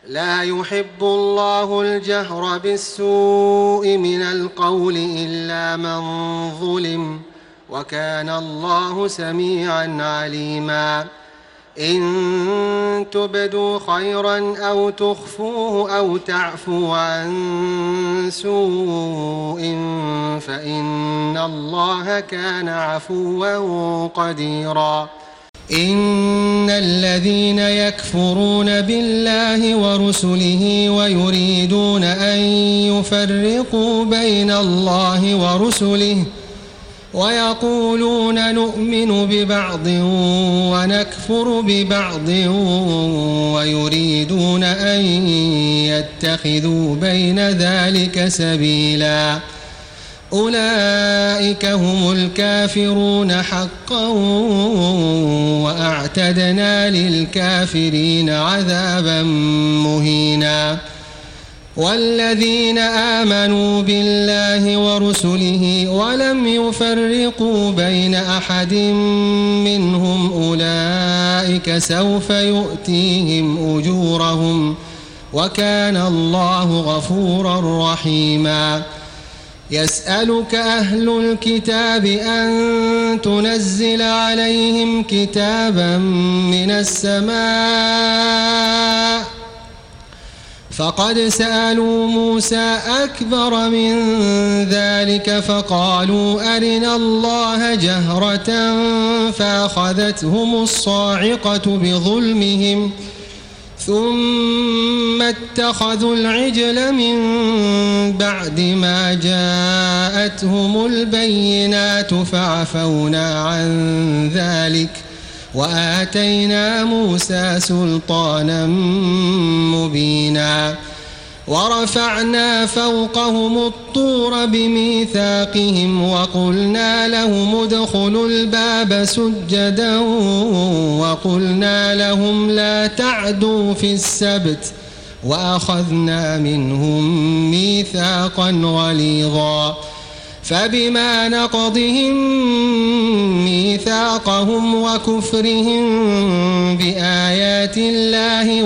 لا يحب الله الجهر بالسوء من القول إلا من ظلم، وكان الله سميعا عليما. إن تبدوا خيرا أو تخفوه أو تعفوا عن سوء فإن الله كان عفوا قديرا. إن الذين يكفرون بالله ورسله ويريدون أن يفرقوا بين الله ورسله ويقولون نؤمن ببعض ونكفر ببعض ويريدون أن يتخذوا بين ذلك سبيلا أولئك هم الكافرون حقا وأعتدنا للكافرين عذابا مهينا. والذين آمنوا بالله ورسله ولم يفرقوا بين أحد منهم أولئك سوف يؤتيهم أجورهم وكان الله غفورا رحيما. يسألك أهل الكتاب أن تنزل عليهم كتابا من السماء فقد سألوا موسى أكبر من ذلك فقالوا أرنا الله جهرة فأخذتهم الصاعقة بظلمهم ثم اتخذوا العجل من بعد ما جاءتهم البينات فعفونا عن ذلك وآتينا موسى سلطانا مبينا. ورفعنا فوقهم الطور بميثاقهم وقلنا لهم ادخلوا الباب سجدا وقلنا لهم لا تعدوا في السبت وأخذنا منهم ميثاقا غليظا. فبما نقضهم ميثاقهم وكفرهم بآيات الله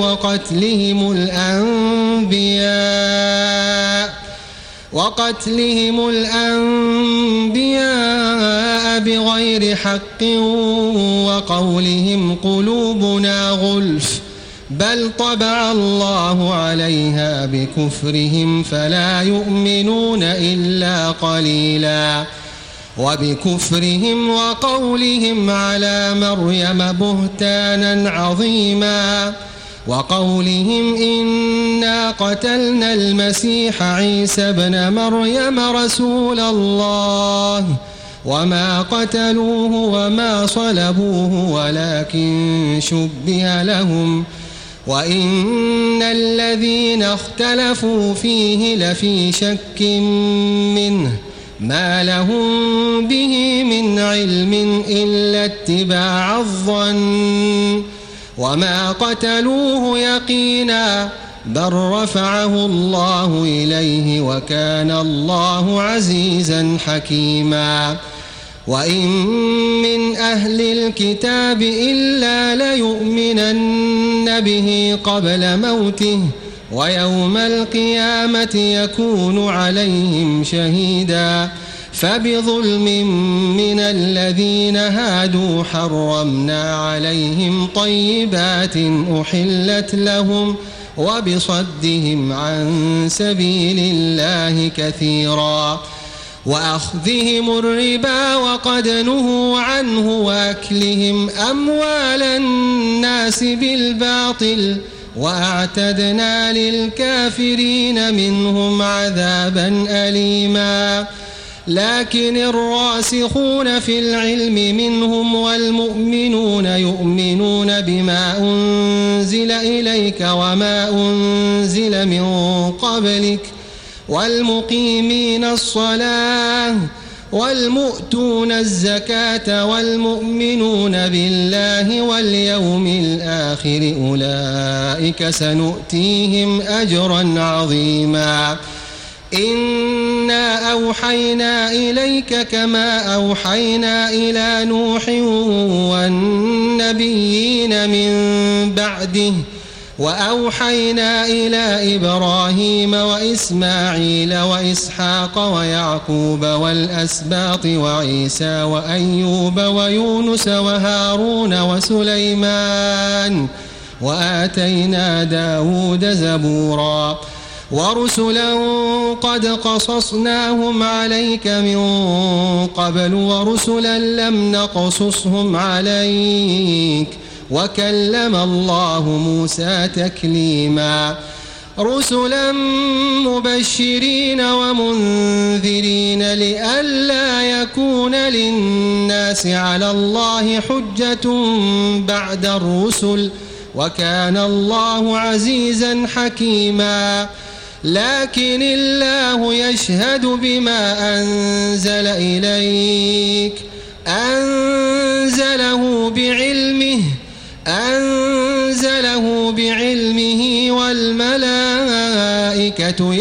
وقتلهم الأنبياء بغير حق وقولهم قلوبنا غلف بل طبع الله عليها بكفرهم فلا يؤمنون إلا قليلا. وبكفرهم وقولهم على مريم بهتانا عظيما وقولهم إنا قتلنا المسيح عيسى ابن مريم رسول الله وما قتلوه وما صلبوه ولكن شبه لهم وإن الذين اختلفوا فيه لفي شك منه ما لهم به من علم إلا اتباع الظن وما قتلوه يقينا بل رفعه الله إليه وكان الله عزيزا حكيما. وإن من أهل الكتاب إلا ليؤمنن به قبل موته ويوم القيامة يكون عليهم شهيدا. فبظلم من الذين هادوا حرمنا عليهم طيبات أحلت لهم وبصدهم عن سبيل الله كثيرا وأخذهم الربا وقد نهوا عنه وأكلهم أموال الناس بالباطل وأعتدنا للكافرين منهم عذابا أليما. لكن الراسخون في العلم منهم والمؤمنون يؤمنون بما أنزل إليك وما أنزل من قبلك والمقيمين الصلاة والمؤتون الزكاة والمؤمنون بالله واليوم الآخر أولئك سنؤتيهم أجرا عظيما. إنا أوحينا إليك كما أوحينا إلى نوح والنبيين من بعده وأوحينا إلى إبراهيم وإسماعيل وإسحاق ويعقوب والأسباط وعيسى وأيوب ويونس وهارون وسليمان وآتينا داود زبورا ورسلا قد قصصناهم عليك من قبل ورسلا لم نقصصهم عليك وكلم الله موسى تكليما رسلا مبشرين ومنذرين لئلا يكون للناس على الله حجة بعد الرسل وكان الله عزيزا حكيما لكن الله يشهد بما أنزل إليك أنزله بعلمه والملائكة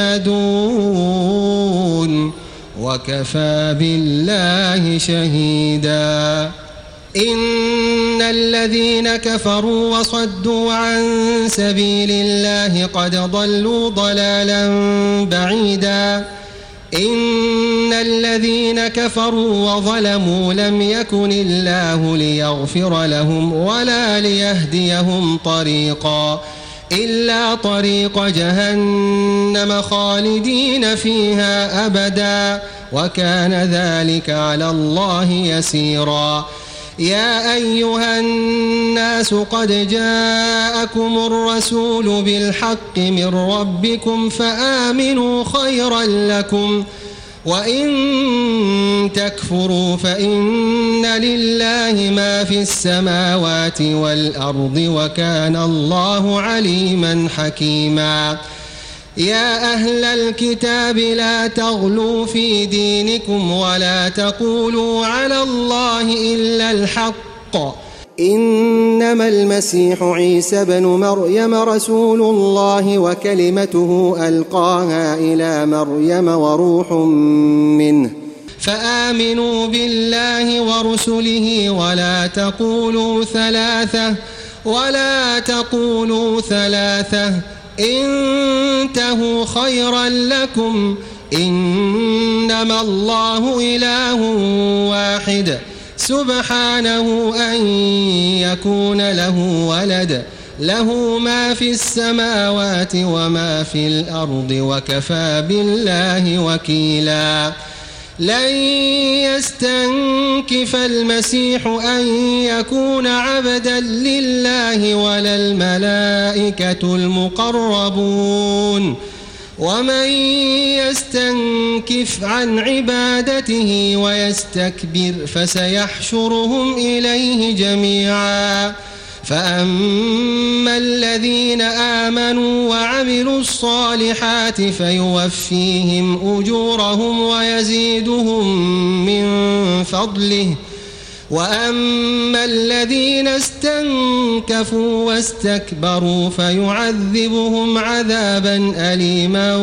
يشهدون وكفى بالله شهيدا إن الذين كفروا وصدوا عن سبيل الله قد ضلوا ضلالا بعيدا إن الذين كفروا وظلموا لم يكن الله ليغفر لهم ولا ليهديهم طريقا إلا طريق جهنم خالدين فيها أبدا وكان ذلك على الله يسيرا يا أيها الناس قد جاءكم الرسول بالحق من ربكم فآمنوا خيرا لكم وإن تكفروا فإن لله ما في السماوات والأرض وكان الله عليما حكيما يا أهل الكتاب لا تغلوا في دينكم ولا تقولوا على الله إلا الحق إنما المسيح عيسى بن مريم رسول الله وكلمته ألقاها إلى مريم وروح منه فآمنوا بالله ورسله ولا تقولوا ثلاثة انتهوا خيرا لكم إنما الله إله واحد سبحانه أن يكون له ولد له ما في السماوات وما في الأرض وكفى بالله وكيلا لن يستنكف المسيح أن يكون عبدا لله ولا الملائكة المقربون ومن يستنكف عن عبادته ويستكبر فسيحشرهم إليه جميعا فأما الذين آمنوا وعملوا الصالحات فيوفيهم أجورهم ويزيدهم من فضله وأما الذين استنكفوا واستكبروا فيعذبهم عذابا أليما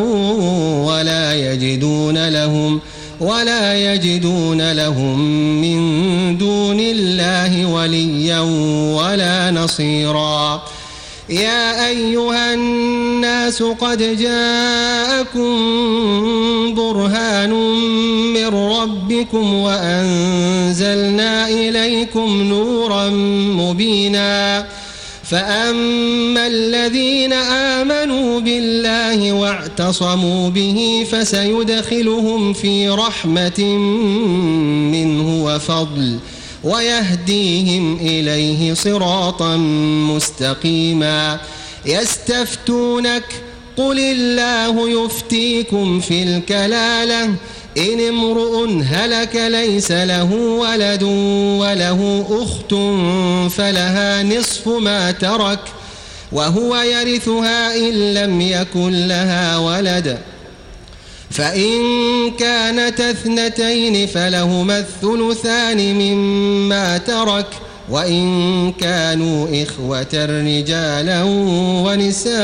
ولا يجدون لهم من دون الله وليا ولا نصيرا يا أيها الناس قد جاءكم برهان من ربكم وأنزلنا إليكم نورا مبينا فأما الذين آمنوا بالله واعتصموا به فسيدخلهم في رحمة منه وفضل ويهديهم إليه صراطا مستقيما يستفتونك قل الله يفتيكم في الكلالة إن امرؤ هلك ليس له ولد وله أخت فلها نصف ما ترك وهو يرثها إن لم يكن لها ولد فإن كانت اثنتين فلهما الثلثان مما ترك وإن كانوا إخوة رجالا ونساء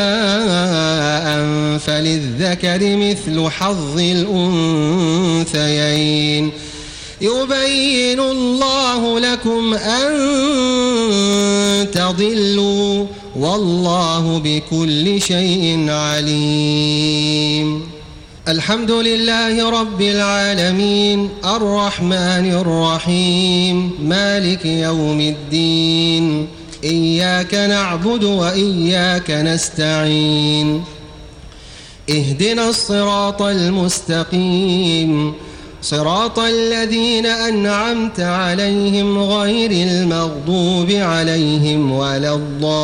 فللذكر مثل حظ الأنثيين يبين الله لكم أن تضلوا والله بكل شيء عليم. الحمد لله رب العالمين، الرحمن الرحيم، مالك يوم الدين، إياك نعبد وإياك نستعين، اهدنا الصراط المستقيم، صراط الذين أنعمت عليهم غير المغضوب عليهم ولا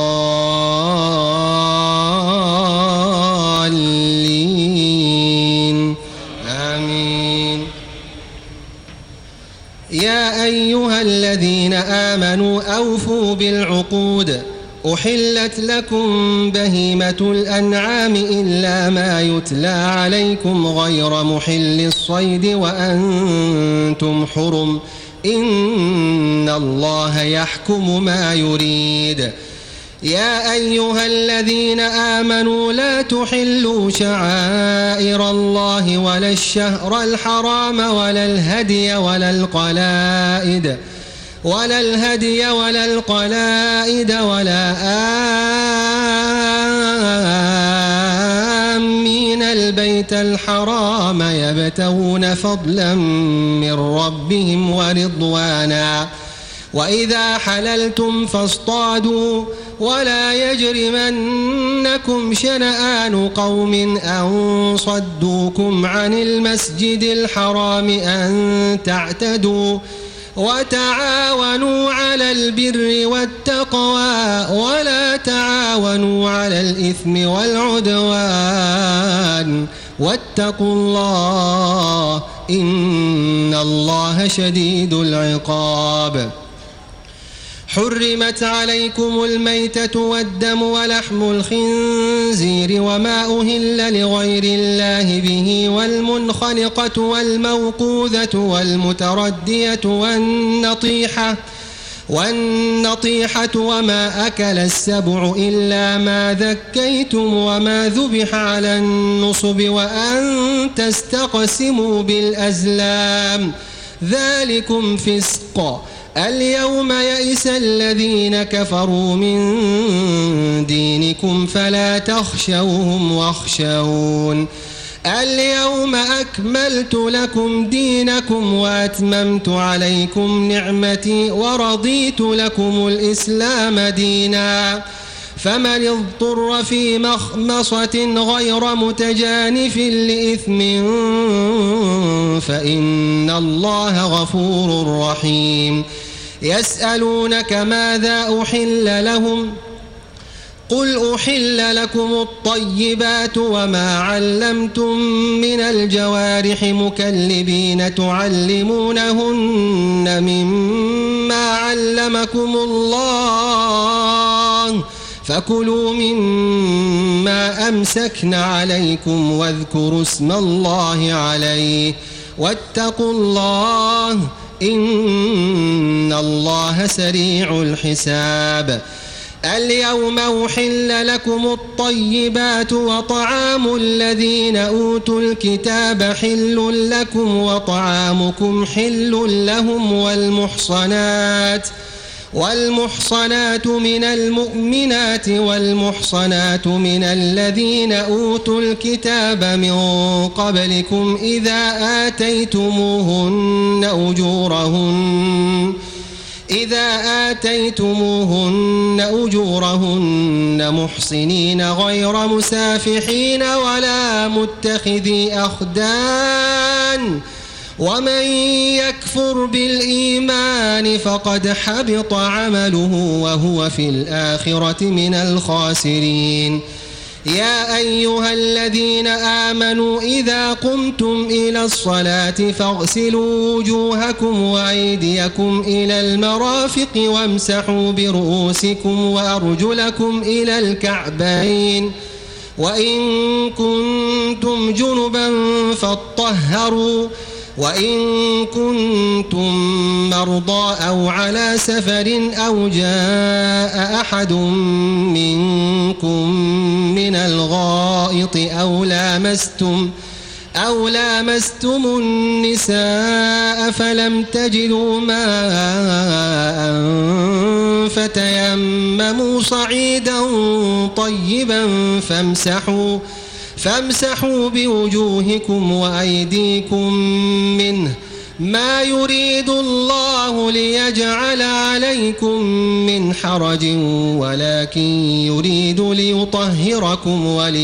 الضالين، آمين. يا أيها الذين آمنوا أوفوا بالعقود، أحلت لكم بهيمة الأنعام إلا ما يتلى عليكم غير محل الصيد وأنتم حرم، إن الله يحكم ما يريد. يا أيها الذين آمنوا لا تحلوا شعائر الله ولا الشهر الحرام ولا الهدي ولا القلائد ولا آمين البيت الحرام يبتغون فضلا من ربهم ورضوانا، وإذا حللتم فاصطادوا، ولا يجرمنكم شنآن قوم أن صدوكم عن المسجد الحرام أن تعتدوا، وتعاونوا على البر والتقوى ولا تعاونوا على الإثم والعدوان، واتقوا الله إن الله شديد العقاب. حرمت عليكم الميتة والدم ولحم الخنزير وما أهل لغير الله به، والمنخنقة والموقوذة والمتردية والنطيحة وما أكل السبع إلا ما ذكيتم وما ذبح على النصب وأن تستقسموا بالأزلام، ذلكم فسق. اليوم يئس الذين كفروا من دينكم فلا تخشوهم واخشون، اليوم أكملت لكم دينكم وأتممت عليكم نعمتي ورضيت لكم الإسلام دينا، فمن اضطر في مخمصة غير متجانف لإثم فإن الله غفور رحيم. يسألونك ماذا أحل لهم، قل أحل لكم الطيبات وما علمتم من الجوارح مكلبين تعلمونهن مما علمكم الله، فكلوا مما أمسكن عليكم واذكروا اسم الله عليه، واتقوا الله إن الله سريع الحساب. اليوم أحل لكم الطيبات وطعام الذين أوتوا الكتاب حل لكم وطعامكم حل لهم، والمحصنات من المؤمنات والمحصنات من الذين أوتوا الكتاب من قبلكم إذا آتيتموهن أجورهن محصنين غير مسافحين ولا متخذي أخدان، ومن يكفر بالإيمان فقد حبط عمله وهو في الآخرة من الخاسرين. يا أيها الذين آمنوا إذا قمتم إلى الصلاة فاغسلوا وجوهكم وأيديكم إلى المرافق وامسحوا برؤوسكم وأرجلكم إلى الكعبين، وإن كنتم جنبا فاطهروا، وإن كنتم مرضى أو على سفر أو جاء أحد منكم من الغائط أو لامستم النساء فلم تجدوا ماء فتيمموا صعيدا طيبا فامسحوا بوجوهكم وأيديكم منه، ما يريد الله ليجعل عليكم من حرج ولكن يريد ليطهركم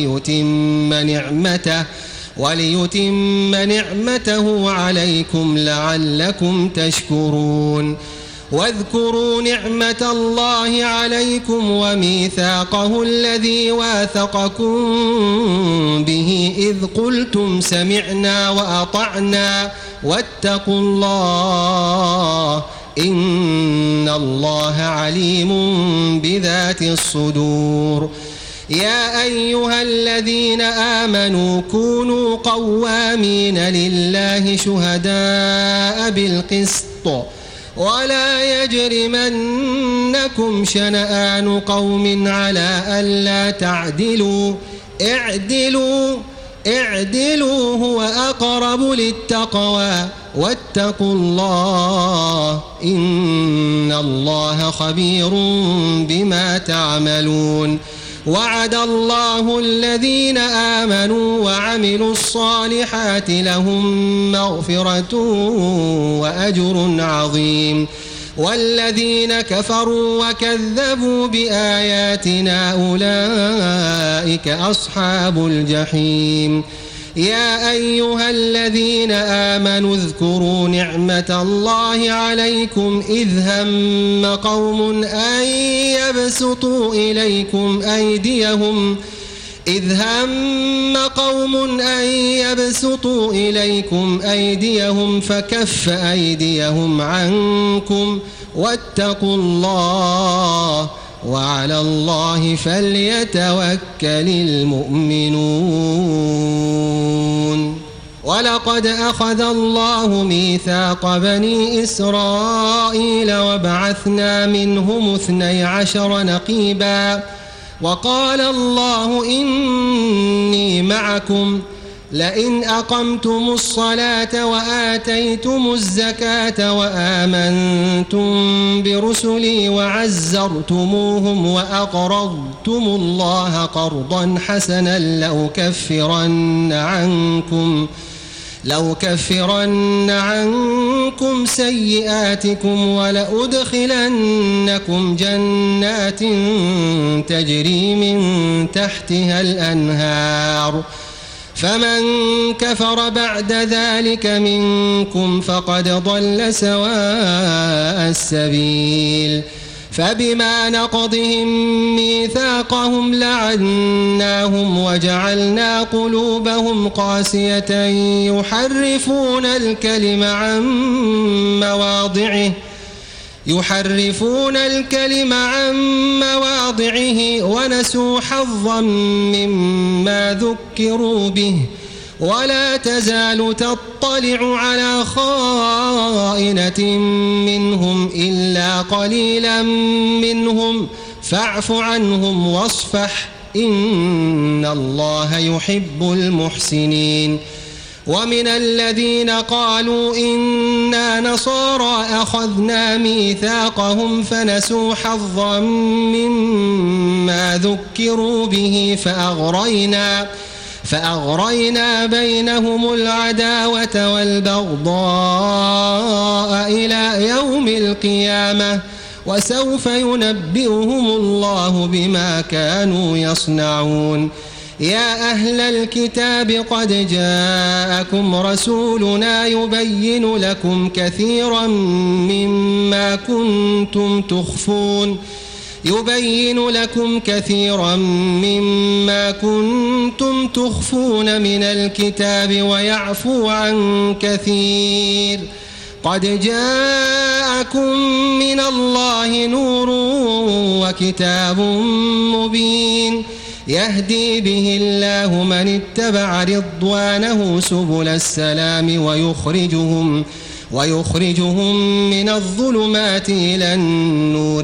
وليتم نعمته عليكم لعلكم تشكرون. واذكروا نعمة الله عليكم وميثاقه الذي واثقكم به إذ قلتم سمعنا وأطعنا واتقوا الله إن الله عليم بذات الصدور. يا أيها الذين آمنوا كونوا قوامين لله شهداء بالقسط ولا يجرمنكم شنآن قوم على ألا تعدلوا اعدلوا هو أقرب للتقوى واتقوا الله إن الله خبير بما تعملون. وعد الله الذين آمنوا وعملوا الصالحات لهم مغفرة وأجر عظيم، والذين كفروا وكذبوا بآياتنا أولئك أصحاب الجحيم. يا أيها الذين آمنوا اذكروا نعمة الله عليكم إذ هم قوم أن يبسطوا إليكم أيديهم فكف أيديهم عنكم واتقوا الله وعلى الله فليتوكل المؤمنون. ولقد أخذ الله ميثاق بني إسرائيل وبعثنا منهم 12 نقيبا وقال الله إني معكم لئن أقمتم الصلاة وآتيتم الزكاة وآمنتم برسلي وعزرتموهم وأقرضتم الله قرضا حسنا لأكفرن عنكم سيئاتكم ولأدخلنكم جنات تجري من تحتها الأنهار فمن كفر بعد ذلك منكم فقد ضل سواء السبيل. فبما نقضهم ميثاقهم لعناهم وجعلنا قلوبهم قاسية يحرفون الكلم عن مواضعه ونسوا حظا مما ذكروا به ولا تزال تطلع على خائنة منهم إلا قليلا منهم فاعف عنهم واصفح إن الله يحب المحسنين. ومن الذين قالوا إنا نصارى أخذنا ميثاقهم فنسوا حظا مما ذكروا به فأغرينا بينهم العداوة والبغضاء إلى يوم القيامة وسوف ينبئهم الله بما كانوا يصنعون. يا أهل الكتاب قد جاءكم رسولنا يبين لكم كثيرا مما كنتم تخفون من الكتاب ويعفو عن كثير. قد جاءكم من الله نور وكتاب مبين يهدي به الله من اتبع رضوانه سبل السلام ويخرجهم من الظلمات إلى النور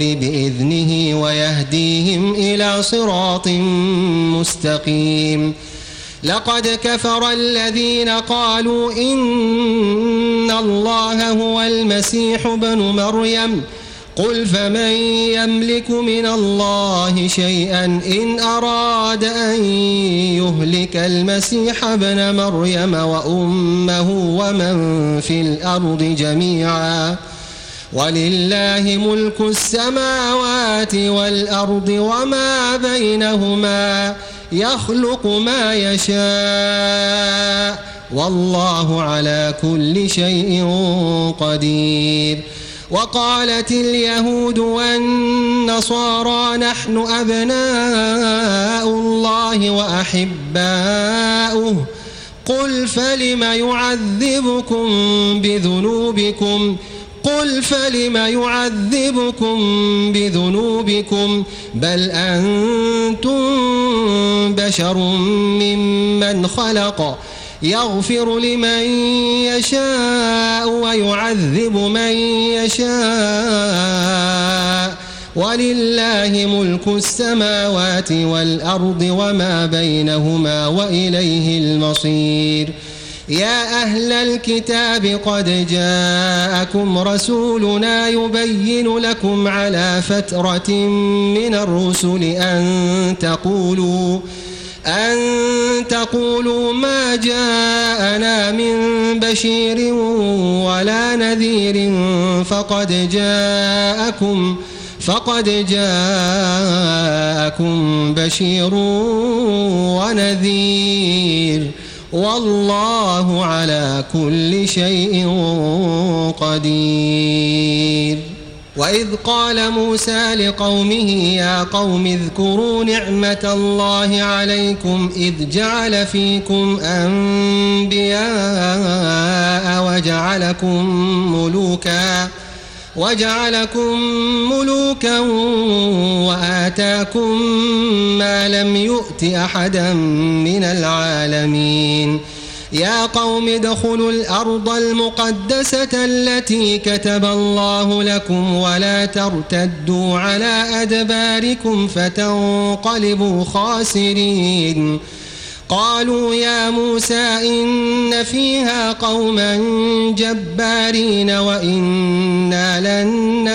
بإذنه ويهديهم إلى صراط مستقيم. لقد كفر الذين قالوا إن الله هو المسيح ابن مريم قل فمن يملك من الله شيئا إن أراد أن يهلك المسيح ابن مريم وأمه ومن في الأرض جميعا ولله ملك السماوات والأرض وما بينهما يخلق ما يشاء والله على كل شيء قدير. وقالت اليهود والنصارى نحن أبناء الله وأحباؤه قل فلم يعذبكم بذنوبكم بل أنتم بشر ممن خلق يغفر لمن يشاء ويعذب من يشاء ولله ملك السماوات والأرض وما بينهما وإليه المصير. يا أهل الكتاب قد جاءكم رسولنا يبين لكم على فترة من الرسل أن تقولوا ما جاءنا من بشير ولا نذير فقد جاءكم بشير ونذير والله على كل شيء قدير. وإذ قال موسى لقومه يا قوم اذكروا نعمة الله عليكم إذ جعل فيكم أنبياء وجعلكم ملوكا وآتاكم ما لم يؤت أحدا من العالمين. يا قوم ادخلوا الأرض المقدسة التي كتب الله لكم ولا ترتدوا على أدباركم فتنقلبوا خاسرين. قالوا يا موسى إن فيها قوما جبارين وإنا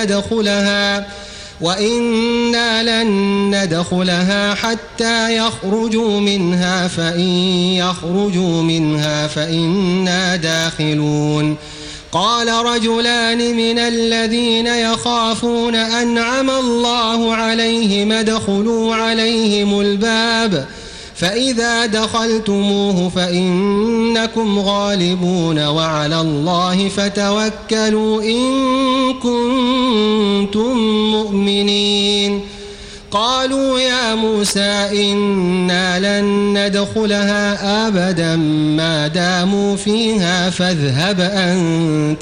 لن ندخلها حتى يخرجوا منها فإن يخرجوا منها فإنا داخلون. قال رجلان من الذين يخافون أنعم الله عليهم ادخلوا عليهم الباب فإذا دخلتموه فإنكم غالبون وعلى الله فتوكلوا إن كنتم مؤمنين. قالوا يا موسى إنا لن ندخلها أبدا ما داموا فيها فاذهب أنت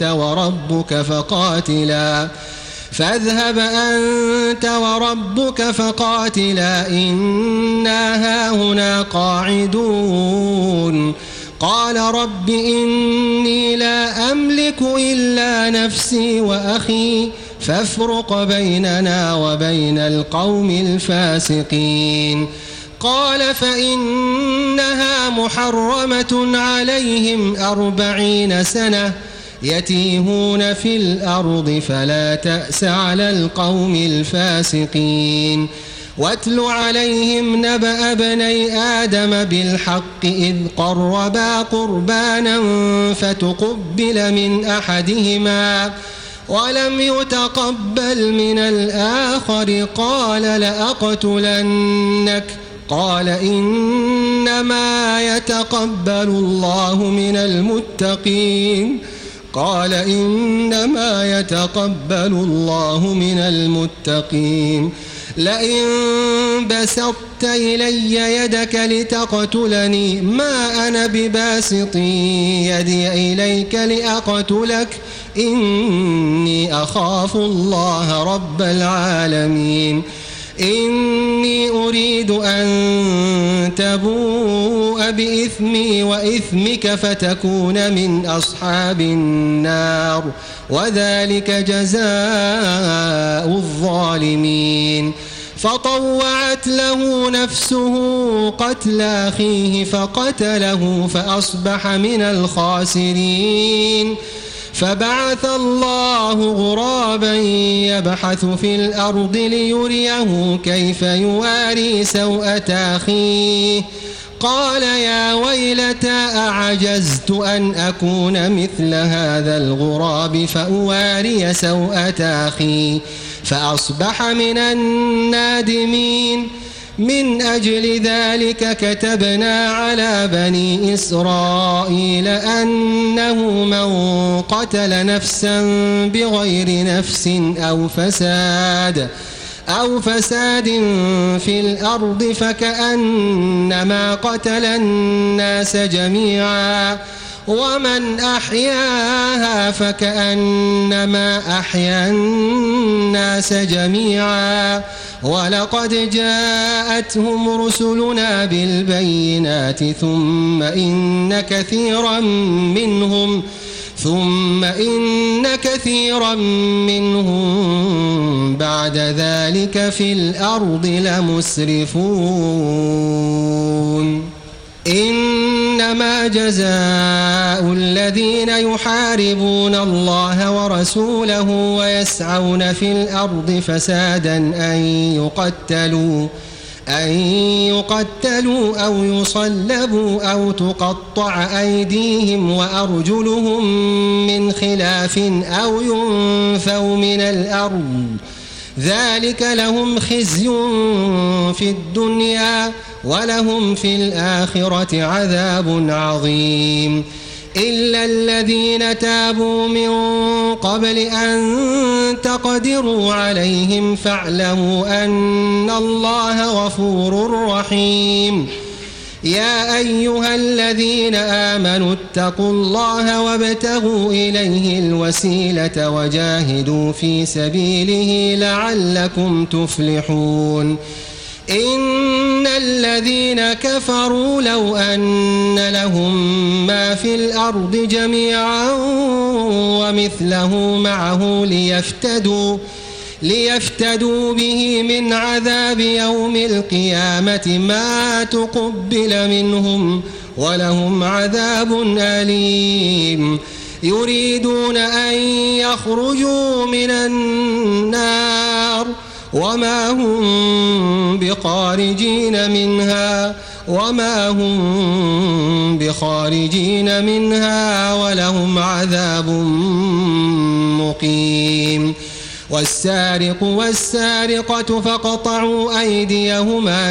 وربك فقاتلا إنا هاهنا قاعدون. قال رب إني لا أملك إلا نفسي وأخي فافرق بيننا وبين القوم الفاسقين. قال فإنها محرمة عليهم 40 سنة يتيهون في الأرض فلا تأس على القوم الفاسقين. واتل عليهم نبأ ابني آدم بالحق إذ قربا قربانا فتقبل من أحدهما ولم يتقبل من الآخر قال لأقتلنك قال إنما يتقبل الله من المتقين. لئن بسطت إلي يدك لتقتلني ما أنا بباسط يدي إليك لأقتلك إني أخاف الله رب العالمين. إني أريد أن تبوء بإثمي وإثمك فتكون من أصحاب النار وذلك جزاء الظالمين. فطوعت له نفسه قتل أخيه فقتله فأصبح من الخاسرين. فبعث الله غرابا يبحث في الأرض ليريه كيف يواري سوءة أخيه قال يا ويلتى أعجزت أن أكون مثل هذا الغراب فأواري سوءة أخي فأصبح من النادمين. من أجل ذلك كتبنا على بني إسرائيل أنه من قتل نفسا بغير نفس أو فساد في الأرض فكأنما قتل الناس جميعا ومن أحياها فكأنما أحيا الناس جميعا. ولقد جاءتهم رسلنا بالبينات ثم إن كثيرا منهم بعد ذلك في الأرض لمسرفون. إنما جزاء الذين يحاربون الله ورسوله ويسعون في الأرض فسادا أن يقتلوا أو يصلبوا أو تقطع أيديهم وأرجلهم من خلاف أو ينفوا من الأرض ذلك لهم خزي في الدنيا ولهم في الآخرة عذاب عظيم. إلا الذين تابوا من قبل أن تقدروا عليهم فاعلموا أن الله غفور رحيم. يا أيها الذين آمنوا اتقوا الله وابتغوا إليه الوسيلة وجاهدوا في سبيله لعلكم تفلحون. إن الذين كفروا لو أن لهم ما في الأرض جميعا ومثله معه ليفتدوا به من عذاب يوم القيامة ما تقبل منهم ولهم عذاب أليم. يريدون أن يخرجوا من النار وما هم بخارجين منها ولهم عذاب مقيم. والسارق والسارقة فاقطعوا أيديهما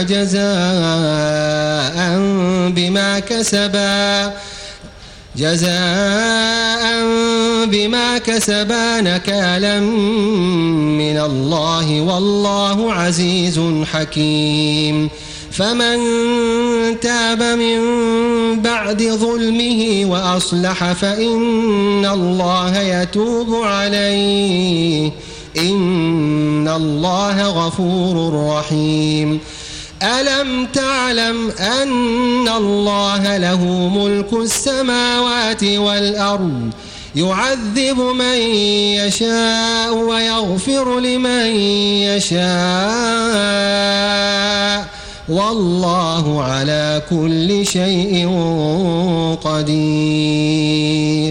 جزاء بما كسبا نكالا من الله والله عزيز حكيم. فمن تاب من بعد ظلمه وأصلح فإن الله يتوب عليه إن الله غفور رحيم. ألم تعلم أن الله له ملك السماوات والأرض يعذب من يشاء ويغفر لمن يشاء والله على كل شيء قدير.